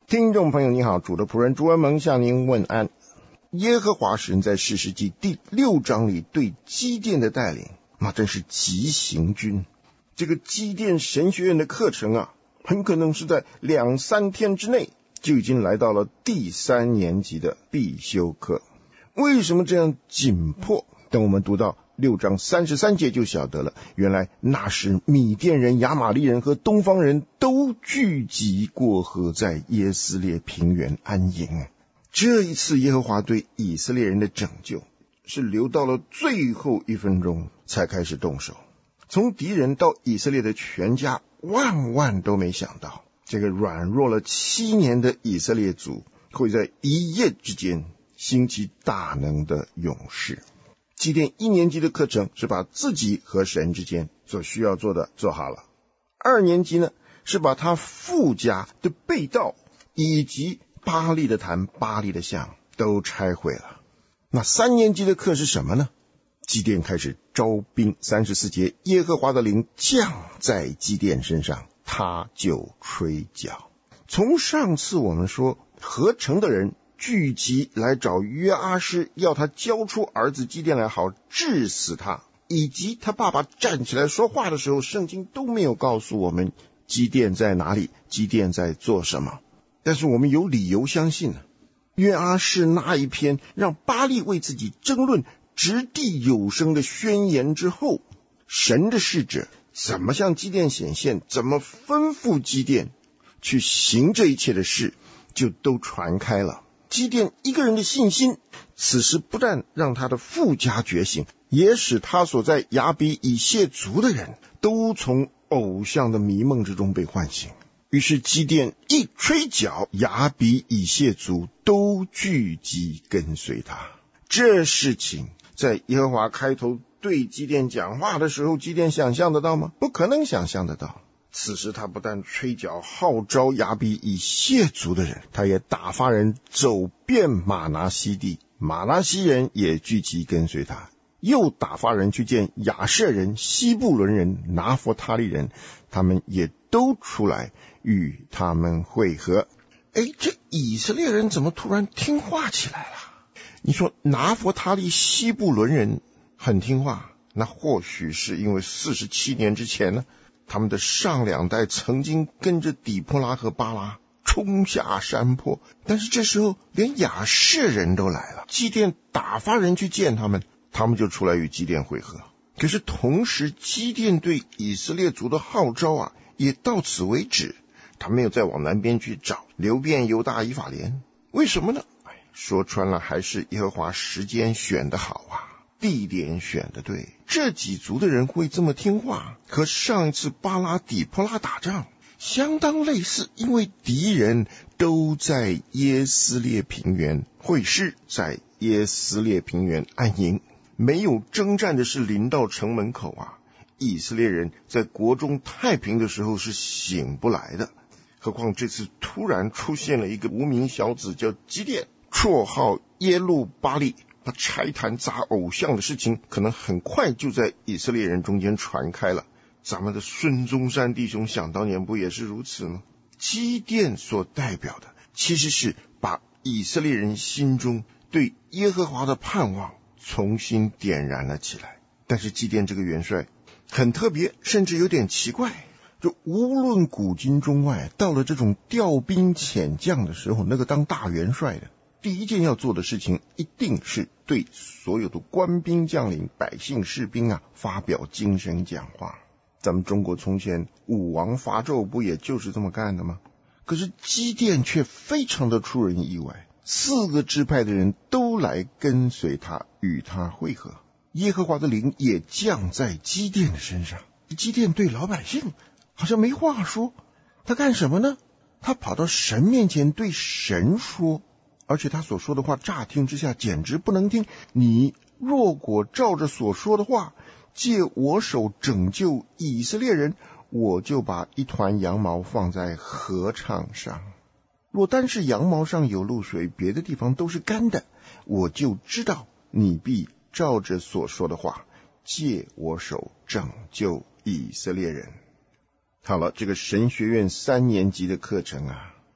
听众朋友你好，主的仆人朱恩蒙向您问安。耶和华神在士师记第6章里对基甸的带领，那真是急行军。这个基甸神学院的课程啊，很可能是在2-3天之内就已经来到了第3年级的必修课。为什么这样紧迫？等我们读到6章33节就晓得了，原来那时米甸人、亚玛利人和东方人都聚集过河，在耶斯列平原安营。这一次耶和华对以色列人的拯救是留到了最后1分钟才开始动手，从敌人到以色列的全家，万都没想到这个软弱了7年的以色列族会在一夜之间兴起大能的勇士。基甸1年级的课程是把自己和神之间所需要做的做好了，2年级呢是把他父家的被盗以及巴力的坛、巴力的像都拆毁了。那3年级的课是什么呢？基甸开始招兵。34节，耶和华的灵降在基甸身上，他就吹角。从上次我们说合城的人聚集来找约阿施，要他交出儿子基甸来，好治死他，以及他爸爸站起来说话的时候，圣经都没有告诉我们基甸在哪里，基甸在做什么。但是我们有理由相信约阿施那一篇让巴力为自己争论掷地有声的宣言之后，神的使者怎么向基甸显现，怎么吩咐基甸去行这一切的事，就都传开了。基甸一个人的信心，此时不但让他的父家觉醒，也使他所在亚比以谢族的人都从偶像的迷梦之中被唤醒。于是基甸一吹角，亚比以谢族都聚集跟随他。这事情在耶和华开头对基甸讲话的时候，基甸想象得到吗？不可能想象得到。此时他不但吹角号召亚比以谢族的人，他也打发人走遍玛拿西地，玛拿西人也聚集跟随他，又打发人去见亚舍人、西布伦人、拿弗他利人，他们也都出来与他们会合。这以色列人怎么突然听话起来了？你说拿弗他利、西布伦人很听话，那或许是因为47年之前呢，他们的上2代曾经跟着底波拉和巴拉冲下山坡，但是这时候连亚舍人都来了，基甸打发人去见他们，他们就出来与基甸会合。可是同时基甸对以色列族的号召也到此为止，他没有再往南边去找，流遍犹大以法莲。为什么呢？说穿了还是耶和华时间选得好地点选得对。这几族的人会这么听话，和上一次巴拉底波拉打仗相当类似，因为敌人都在耶斯列平原会师，在耶斯列平原安营，没有征战的是临到城门口以色列人在国中太平的时候是醒不来的，何况这次突然出现了一个无名小子叫基甸，绰号耶路巴力，他拆坛砸偶像的事情可能很快就在以色列人中间传开了。咱们的孙中山弟兄想当年不也是如此吗？基甸所代表的其实是把以色列人心中对耶和华的盼望重新点燃了起来。但是基甸这个元帅很特别，甚至有点奇怪，就无论古今中外，到了这种调兵遣将的时候，那个当大元帅的第一件要做的事情，一定是对所有的官兵将领、百姓士兵发表精神讲话。咱们中国从前武王伐纣不也就是这么干的吗？可是基甸却非常的出人意外，4个支派的人都来跟随他，与他会合。耶和华的灵也降在基甸的身上。基甸对老百姓好像没话说，他干什么呢？他跑到神面前对神说，而且他所说的话乍听之下简直不能听。你若果照着所说的话借我手拯救以色列人，我就把一团羊毛放在禾场上，若单是羊毛上有露水，别的地方都是干的，我就知道你必照着所说的话借我手拯救以色列人。好了，这个神学院3年级的课程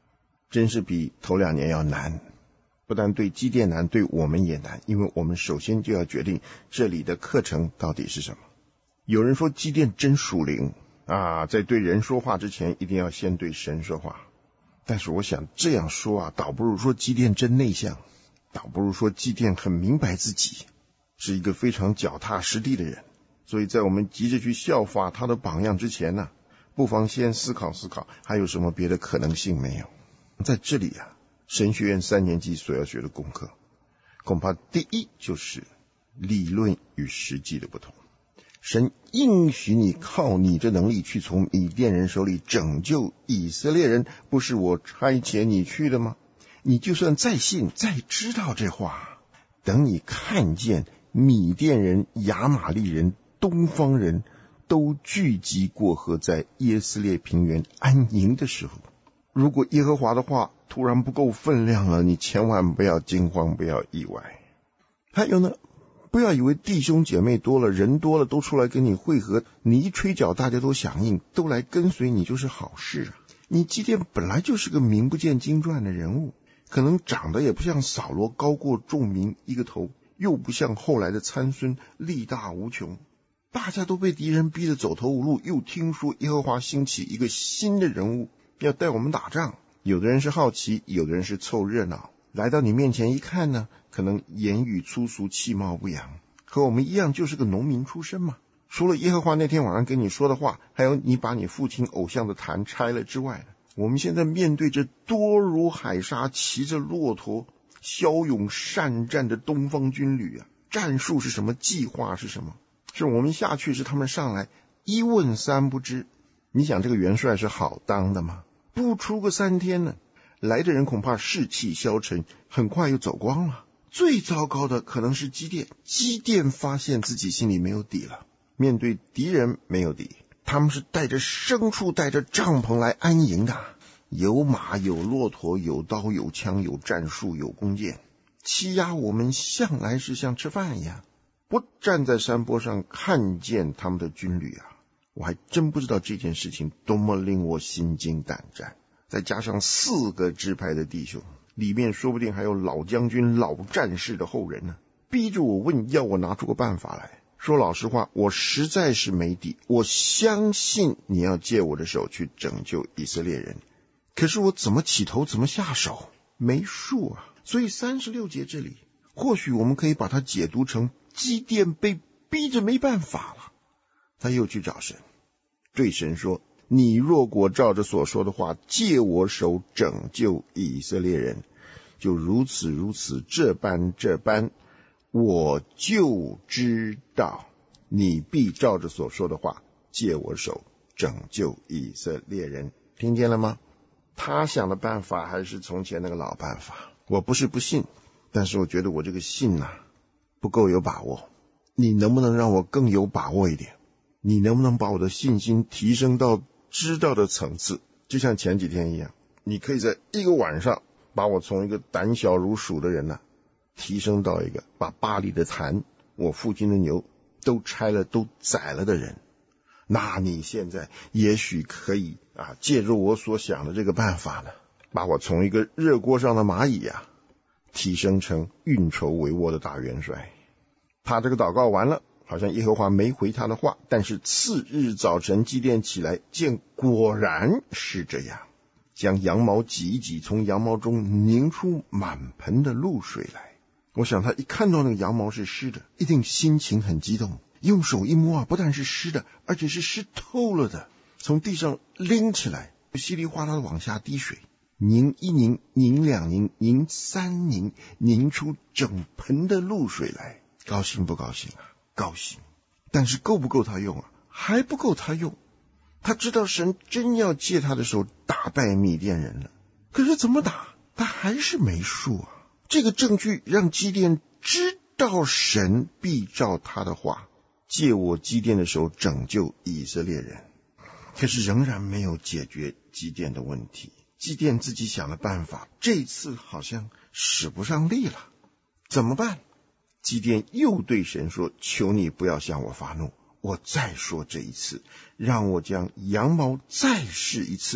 真是比头2年要难。不但对基甸难，对我们也难，因为我们首先就要决定这里的课程到底是什么。有人说基甸真属灵啊，在对人说话之前一定要先对神说话。但是我想这样说啊，倒不如说基甸真内向，倒不如说基甸很明白自己是一个非常脚踏实地的人。所以在我们急着去效法他的榜样之前呢，不妨先思考思考还有什么别的可能性没有。在这里啊，神学院3年级所要学的功课，恐怕第一就是理论与实际的不同。神应许你靠你的能力去从米甸人手里拯救以色列人，不是我差遣你去的吗？你就算再信再知道这话，等你看见米甸人、亚玛力人、东方人都聚集过河，在耶斯列平原安营的时候，如果耶和华的话突然不够分量了，你千万不要惊慌，不要意外。还有呢，不要以为弟兄姐妹多了，人多了都出来跟你会合，你一吹角大家都响应，都来跟随你就是好事啊。你基甸本来就是个名不见经传的人物，可能长得也不像扫罗高过众民一个头，又不像后来的参孙力大无穷，大家都被敌人逼得走投无路，又听说耶和华兴起一个新的人物要带我们打仗，有的人是好奇，有的人是凑热闹，来到你面前一看呢，可能言语粗俗，气貌不扬，和我们一样就是个农民出身嘛。除了耶和华那天晚上跟你说的话，还有你把你父亲偶像的坛拆了之外，我们现在面对着多如海沙，骑着骆驼骁勇善战的东方军旅啊，战术是什么，计划是什么，是我们下去，是他们上来，一问三不知。你想这个元帅是好当的吗？不出个3天呢，来的人恐怕士气消沉，很快又走光了。最糟糕的可能是基甸发现自己心里没有底了，面对敌人没有底，他们是带着牲畜带着帐篷来安营的，有马有骆驼有刀有枪有战术有弓箭，欺压我们向来是像吃饭一样。不站在山坡上看见他们的军旅啊，我还真不知道这件事情多么令我心惊胆战。再加上4个支派的弟兄，里面说不定还有老将军老战士的后人呢，逼着我问，要我拿出个办法来。说老实话，我实在是没底，我相信你要借我的手去拯救以色列人，可是我怎么起头怎么下手没数啊。所以36节这里或许我们可以把它解读成基甸被逼着没办法了，他又去找神，对神说，你若果照着所说的话借我手拯救以色列人，就如此如此，这般这般，我就知道你必照着所说的话借我手拯救以色列人。听见了吗？他想的办法还是从前那个老办法。我不是不信，但是我觉得我这个信不够有把握。你能不能让我更有把握一点？你能不能把我的信心提升到知道的层次？就像前几天一样，你可以在一个晚上把我从一个胆小如鼠的人提升到一个把巴黎的坛、我父亲的牛都拆了都宰了的人。那你现在也许可以借助我所想的这个办法呢，把我从一个热锅上的蚂蚁提升成运筹帷幄的大元帅。他这个祷告完了，好像耶和华没回他的话，但是次日早晨基甸起来，见果然是这样，将羊毛挤一挤，从羊毛中拧出满盆的露水来。我想他一看到那个羊毛是湿的，一定心情很激动，用手一摸不但是湿的，而且是湿透了的，从地上拎起来，稀里哗啦的往下滴水，拧一拧，拧2拧，拧3拧，拧出整盆的露水来。高兴不高兴高兴。但是够不够他用还不够他用。他知道神真要借他的手打败米甸人了，可是怎么打他还是没数这个证据让基甸知道神必照他的话借我基甸的手拯救以色列人，可是仍然没有解决基甸的问题。基甸自己想的办法这次好像使不上力了，怎么办？基甸又对神说，求你不要向我发怒，我再说这一次，让我将羊毛再试一次，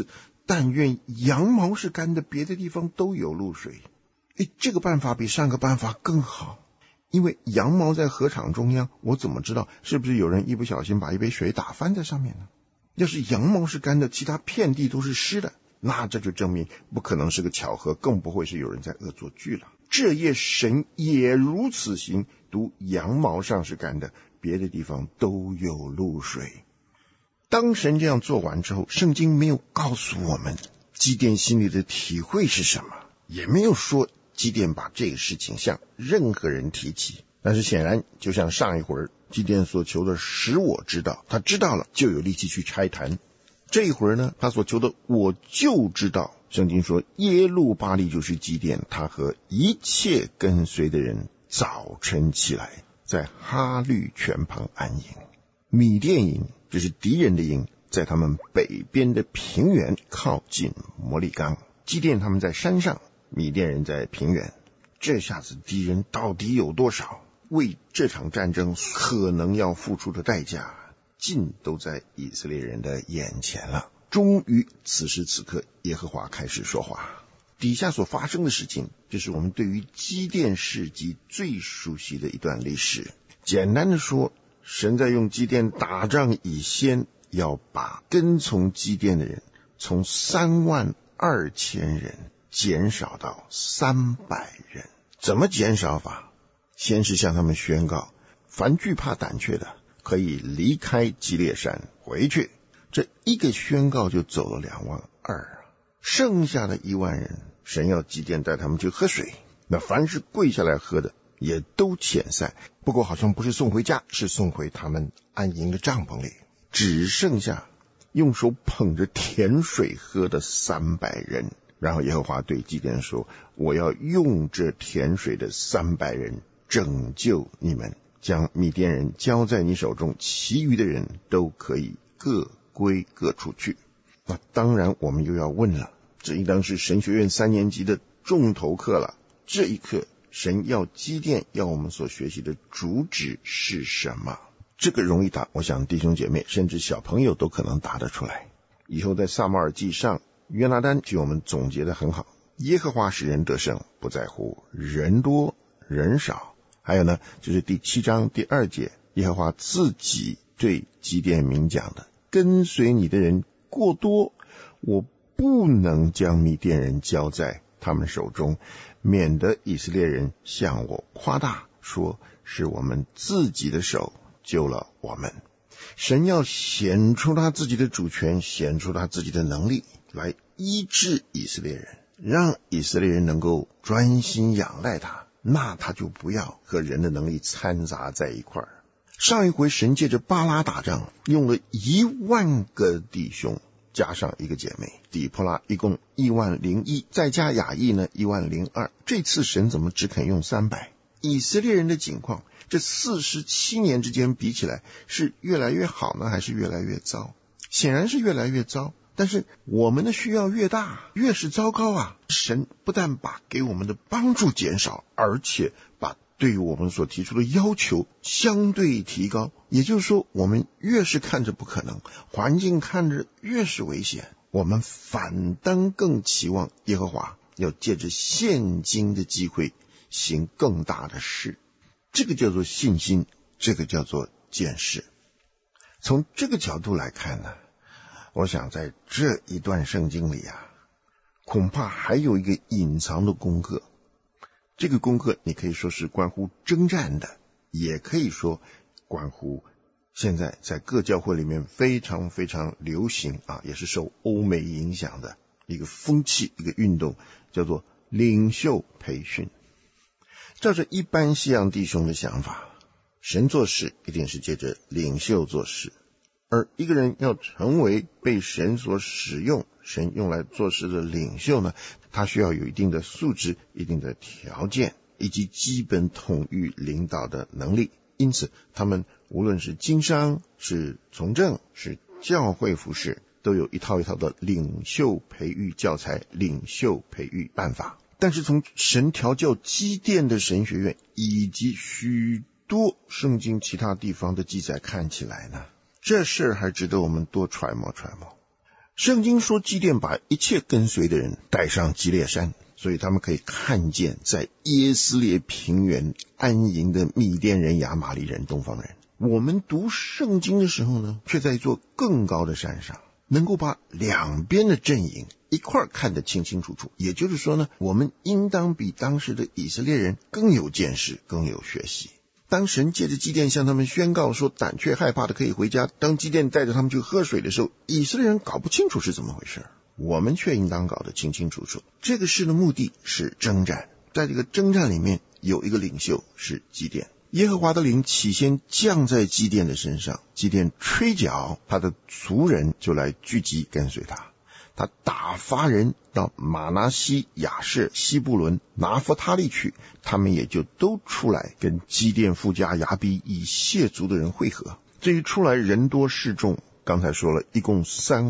但愿羊毛是干的，别的地方都有露水。这个办法比上个办法更好，因为羊毛在河场中央，我怎么知道是不是有人一不小心把一杯水打翻在上面呢？要是羊毛是干的，其他遍地都是湿的，那这就证明不可能是个巧合，更不会是有人在恶作剧了。这夜神也如此行，独羊毛上是干的，别的地方都有露水。当神这样做完之后，圣经没有告诉我们基甸心里的体会是什么，也没有说基甸把这个事情向任何人提起。但是显然就像上一会儿基甸所求的使我知道，他知道了就有力气去拆坛。这一会儿呢，他所求的我就知道，圣经说耶路巴力就是基甸，他和一切跟随的人早晨起来，在哈律泉旁安营。米甸营就是敌人的营，在他们北边的平原靠近摩利冈。基甸他们在山上，米甸人在平原。这下子敌人到底有多少？为这场战争可能要付出的代价，尽都在以色列人的眼前了。终于此时此刻，耶和华开始说话。底下所发生的事情，就是我们对于基甸事迹最熟悉的一段历史。简单的说，神在用基甸打仗以先，要把跟从基甸的人从32000人减少到300人。怎么减少法？先是向他们宣告，凡惧怕胆怯的可以离开基列山回去。这一个宣告就走了22000啊，剩下的1万人，神要基甸带他们去喝水。那凡是跪下来喝的也都遣散，不过好像不是送回家，是送回他们安营的帐篷里。只剩下用手捧着甜水喝的300人。然后耶和华对基甸说，我要用这甜水的300人拯救你们，将米甸人交在你手中，其余的人都可以各归各处去。那当然我们又要问了，这应当是神学院3年级的重头课了。这一课神要基甸要我们所学习的主旨是什么？这个容易答，我想弟兄姐妹甚至小朋友都可能答得出来。以后在撒母耳记上，约拿单替我们总结得很好，耶和华使人得胜，不在乎人多人少。还有呢，就是第7章第2节，耶和华自己对基甸民讲的，跟随你的人过多，我不能将米甸人交在他们手中，免得以色列人向我夸大，说是我们自己的手救了我们。神要显出他自己的主权，显出他自己的能力，来医治以色列人，让以色列人能够专心仰赖他，那他就不要和人的能力掺杂在一块儿。上一回神借着巴拉打仗，用了10000个弟兄加上一个姐妹底波拉，一共10001，再加雅意呢10002。这次神怎么只肯用300？以色列人的境况这47年之间比起来，是越来越好呢，还是越来越糟？显然是越来越糟。但是我们的需要越大，越是糟糕啊！神不但把给我们的帮助减少，而且把对于我们所提出的要求相对提高。也就是说，我们越是看着不可能，环境看着越是危险，我们反当更期望耶和华要借着现今的机会行更大的事。这个叫做信心，这个叫做见识。从这个角度来看呢，我想在这一段圣经里啊，恐怕还有一个隐藏的功课。这个功课你可以说是关乎征战的，也可以说关乎现在在各教会里面非常非常流行啊，也是受欧美影响的一个风气，一个运动，叫做领袖培训。照着一般西洋弟兄的想法，神做事一定是借着领袖做事，而一个人要成为被神所使用，神用来做事的领袖呢，他需要有一定的素质、一定的条件，以及基本统御领导的能力。因此他们无论是经商、是从政、是教会服事，都有一套一套的领袖培育教材、领袖培育办法。但是从神调教基甸的神学院以及许多圣经其他地方的记载看起来呢，这事还值得我们多揣摩揣摩。 圣经说基甸把一切跟随的人带上基列山，所以他们可以看见在耶斯列平原安营的米甸人、亚玛力人、东方人。我们读圣经的时候呢，却在一座更高的山上，能够把两边的阵营一块儿看得清清楚楚。也就是说呢，我们应当比当时的以色列人更有见识，更有学习。当神借着基甸向他们宣告说胆怯害怕的可以回家，当基甸带着他们去喝水的时候，以色列人搞不清楚是怎么回事，我们却应当搞得清清楚楚。这个事的目的是征战，在这个征战里面有一个领袖是基甸。耶和华的灵起先降在基甸的身上，基甸吹角，他的族人就来聚集跟随他。他打发人到马拿西、亚设、西布伦、拿弗他利去，他们也就都出来跟基甸父家亚比以谢族的人会合。这一出来人多势众，刚才说了一共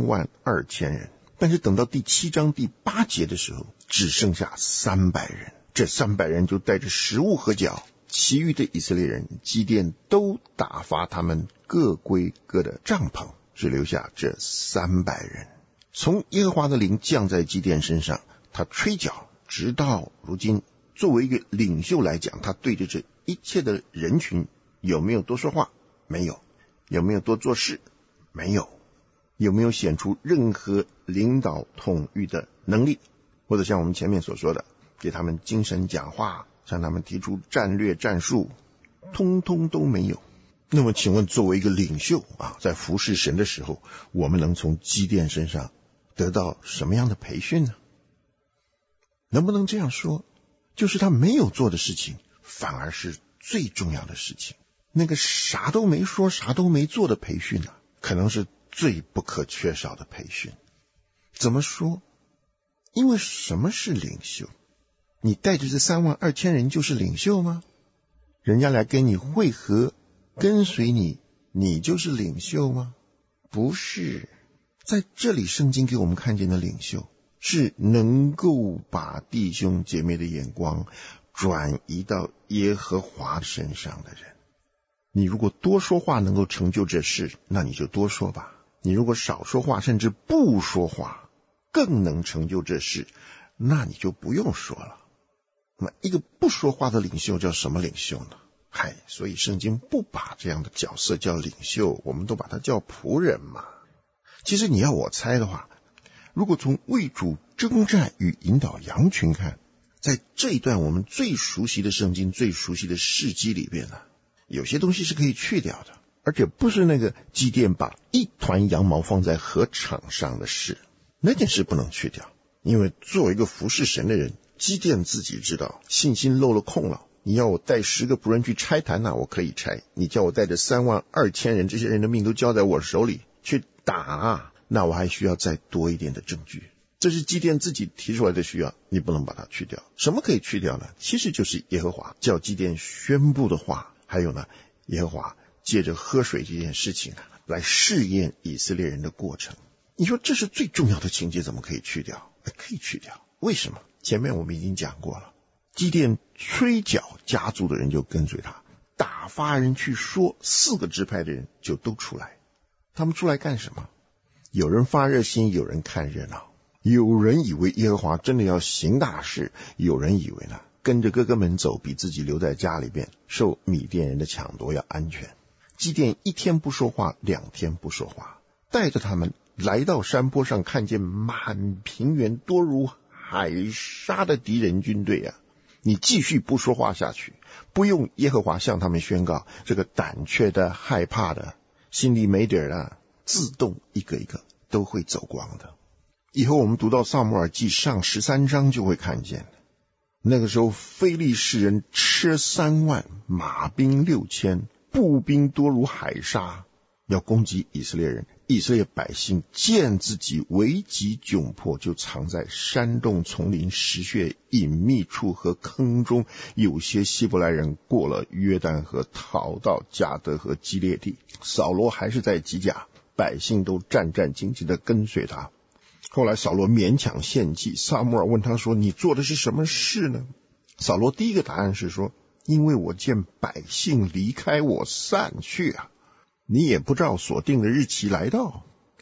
32000人，但是等到第7章第8节的时候，只剩下300人。这300人就带着食物和角，其余的以色列人基甸都打发他们各归各的帐篷，只留下这300人。从耶和华的灵降在基甸身上，他吹角，直到如今。作为一个领袖来讲，他对着这一切的人群有没有多说话？没有。有没有多做事？没有。有没有显出任何领导统御的能力？或者像我们前面所说的，给他们精神讲话，向他们提出战略战术，通通都没有。那么请问，作为一个领袖在服侍神的时候，我们能从基甸身上得到什么样的培训呢？能不能这样说，就是他没有做的事情反而是最重要的事情。那个啥都没说啥都没做的培训可能是最不可缺少的培训。怎么说？因为什么是领袖？你带着这32000人就是领袖吗？人家来跟你会合，跟随你，你就是领袖吗？不是。在这里圣经给我们看见的领袖，是能够把弟兄姐妹的眼光转移到耶和华身上的人。你如果多说话能够成就这事，那你就多说吧。你如果少说话，甚至不说话，更能成就这事，那你就不用说了。那么一个不说话的领袖叫什么领袖呢？所以圣经不把这样的角色叫领袖，我们都把它叫仆人嘛。其实你要我猜的话，如果从为主征战与引导羊群看，在这一段我们最熟悉的圣经、最熟悉的事迹里边有些东西是可以去掉的，而且不是那个基甸把一团羊毛放在禾场上的事，那件事不能去掉。因为作为一个服侍神的人，基甸自己知道信心漏了空了。你要我带10个仆人去拆坛我可以拆。你叫我带着32000人，这些人的命都交在我手里去打那我还需要再多一点的证据。这是基甸自己提出来的需要，你不能把它去掉。什么可以去掉呢？其实就是耶和华叫基甸宣布的话，还有呢，耶和华借着喝水这件事情来试验以色列人的过程。你说这是最重要的情节，怎么可以去掉？可以去掉。为什么？前面我们已经讲过了。基甸吹角，家族的人就跟随他，打发人去说，4个支派的人就都出来。他们出来干什么？有人发热心，有人看热闹。有人以为耶和华真的要行大事，有人以为跟着哥哥们走比自己留在家里边受米甸人的抢夺要安全。基甸1天不说话，2天不说话，带着他们来到山坡上，看见满平原多如海沙的敌人军队你继续不说话下去，不用耶和华向他们宣告，这个胆怯的、害怕的、心里没底的，自动一个一个都会走光的。以后我们读到撒母耳记上13章就会看见，那个时候非利士人吃3万，马兵6000，步兵多如海沙，要攻击以色列人。以色列百姓见自己危急窘迫，就藏在山洞、丛林、石穴、隐秘处和坑中。有些希伯来人过了约旦河，逃到迦得和基列地。扫罗还是在吉甲，百姓都战战兢兢地跟随他。后来扫罗勉强献祭，撒母耳问他说，你做的是什么事呢？扫罗第一个答案是说，因为我见百姓离开我散去你也不照所定的日期来到。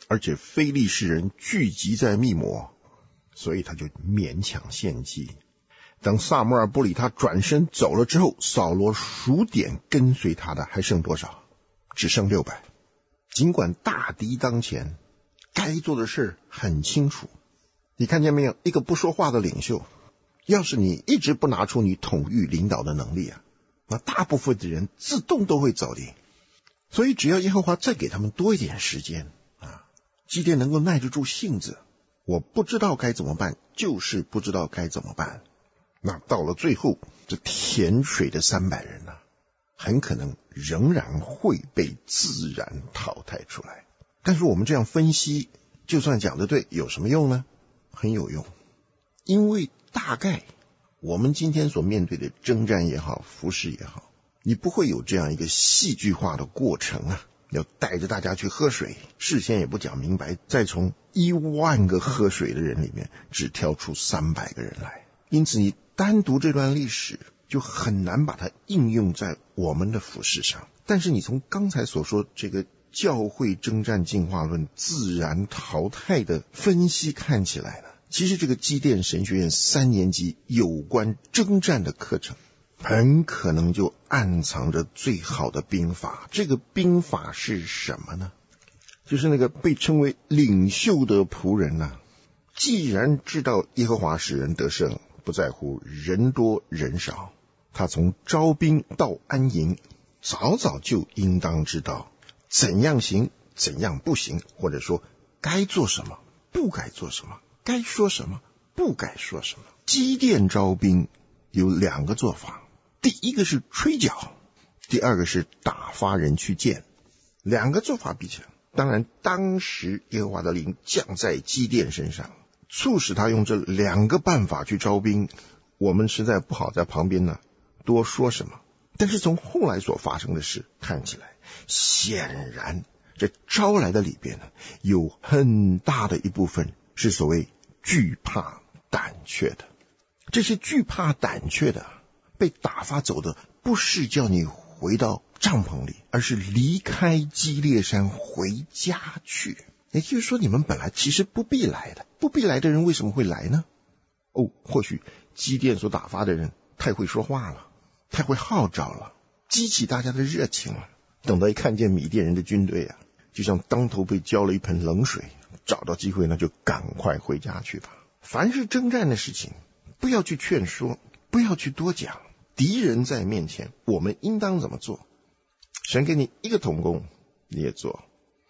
而且非利士人聚集在密抹，所以他就勉强献祭。等撒母耳不理他转身走了之后，扫罗数点跟随他的还剩多少？只剩600。尽管大敌当前，该做的事很清楚。你看见没有？一个不说话的领袖，要是你一直不拿出你统御领导的能力啊，那大部分的人自动都会走的。所以只要耶和华再给他们多一点时间啊，基甸能够耐得住性子，我不知道该怎么办，就是不知道该怎么办。那到了最后，这填水的300人啊，很可能仍然会被自然淘汰出来。但是我们这样分析，就算讲得对，有什么用呢？很有用。因为大概我们今天所面对的征战也好，服事也好，你不会有这样一个戏剧化的过程啊，要带着大家去喝水，事先也不讲明白，再从10000个喝水的人里面只挑出300个人来。因此你单独这段历史就很难把它应用在我们的服事上。但是你从刚才所说这个教会征战进化论自然淘汰的分析看起来呢，其实这个基甸神学院3年级有关征战的课程很可能就暗藏着最好的兵法。这个兵法是什么呢？就是那个被称为领袖的仆人啊，既然知道耶和华使人得胜，不在乎人多人少，他从招兵到安营，早早就应当知道怎样行，怎样不行，或者说该做什么，不该做什么，该说什么，不该说什么。基甸招兵有2个做法，第一个是吹角，第二个是打发人去见。2个做法比起来，当然当时耶和华的灵降在基甸身上，促使他用这2个办法去招兵，我们实在不好在旁边呢多说什么。但是从后来所发生的事看起来，显然这招来的里边呢，有很大的一部分是所谓惧怕胆怯的。这些惧怕胆怯的被打发走的，不是叫你回到帐篷里，而是离开基列山回家去。也就是说，你们本来其实不必来的，不必来的人为什么会来呢？或许基甸所打发的人太会说话了，太会号召了，激起大家的热情了。等到一看见米甸人的军队啊，就像当头被浇了一盆冷水，找到机会呢就赶快回家去吧。凡是征战的事情，不要去劝说，不要去多讲，敌人在面前，我们应当怎么做？神给你1个同工，你也做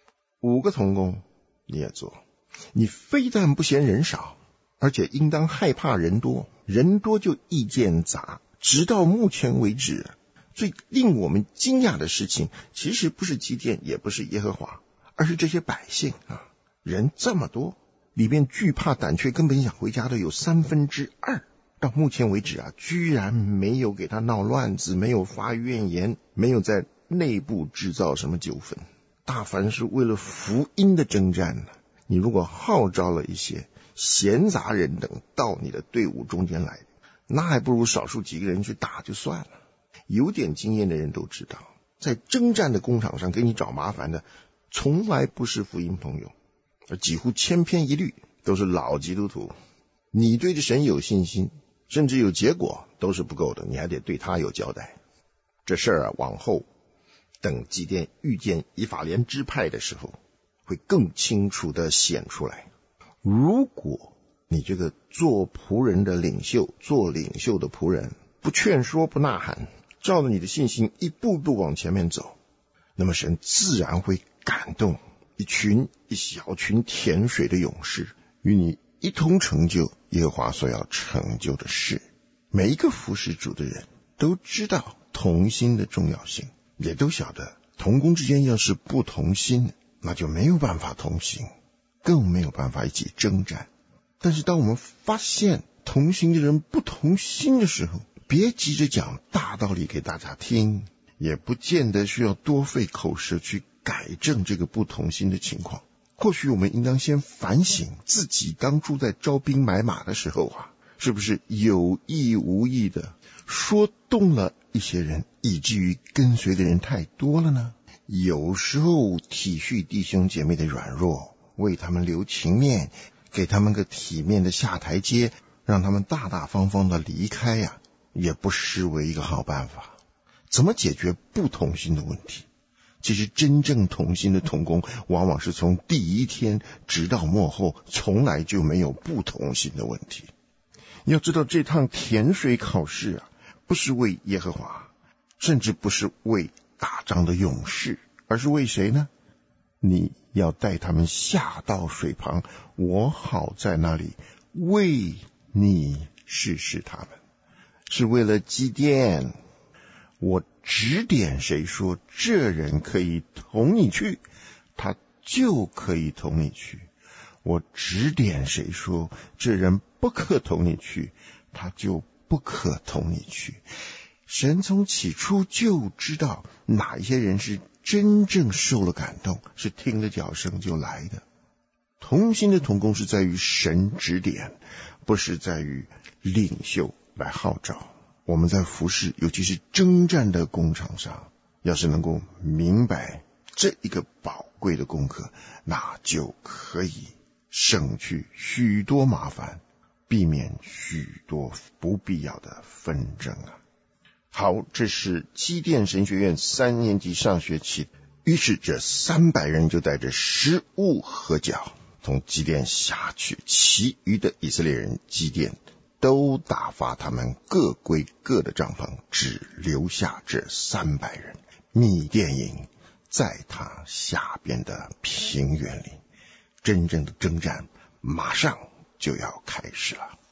；5个同工，你也做。你非但不嫌人少，而且应当害怕人多。人多就意见杂。直到目前为止，最令我们惊讶的事情，其实不是基甸，也不是耶和华，而是这些百姓啊，人这么多，里面惧怕胆怯根本想回家的有2/3。到目前为止啊，居然没有给他闹乱子，没有发怨言，没有在内部制造什么纠纷。大凡是为了福音的征战呢，你如果号召了一些闲杂人等到你的队伍中间来，那还不如少数几个人去打就算了。有点经验的人都知道，在征战的工场上给你找麻烦的从来不是福音朋友，而几乎千篇一律都是老基督徒。你对着神有信心，甚至有结果都是不够的，你还得对他有交代。这事儿啊，往后等基甸遇见以法莲支派的时候，会更清楚地显出来。如果你这个做仆人的领袖，做领袖的仆人，不劝说不呐喊，照着你的信心一步步往前面走，那么神自然会感动一小群填水的勇士，与你一同成就耶和华所要成就的事。每一个服侍主的人都知道同心的重要性，也都晓得同工之间要是不同心，那就没有办法同行，更没有办法一起征战。但是当我们发现同行的人不同心的时候，别急着讲大道理给大家听，也不见得需要多费口舌去改正这个不同心的情况。或许我们应当先反省自己当初在招兵买马的时候啊，是不是有意无意的说动了一些人，以至于跟随的人太多了呢？有时候体恤弟兄姐妹的软弱， 为他们留情面，给他们个体面的下台阶，让他们大大方方的离开呀，也不失为一个好办法。怎么解决不同心的问题？其实真正同心的同工，往往是从第一天直到末后，从来就没有不同心的问题。要知道，这趟甜水考试啊，不是为耶和华，甚至不是为打仗的勇士，而是为谁呢？你要带他们下到水旁，我好在那里为你试试他们。是为了基甸，我指点谁说这人可以同你去，他就可以同你去。我指点谁说这人不可同你去，他就不可同你去。神从起初就知道哪一些人是真正受了感动，是听了脚声就来的。同心的同工是在于神指点，不是在于领袖来号召。我们在服事，尤其是征战的工场上，要是能够明白这一个宝贵的功课，那就可以省去许多麻烦，避免许多不必要的纷争啊。好，这是基甸神学院3年级上学期，于是这300人就带着食物和脚从基甸下去，其余的以色列人基甸都打发他们各归各的帐篷，只留下这300人。米甸营在他下边的平原里，真正的征战马上就要开始了。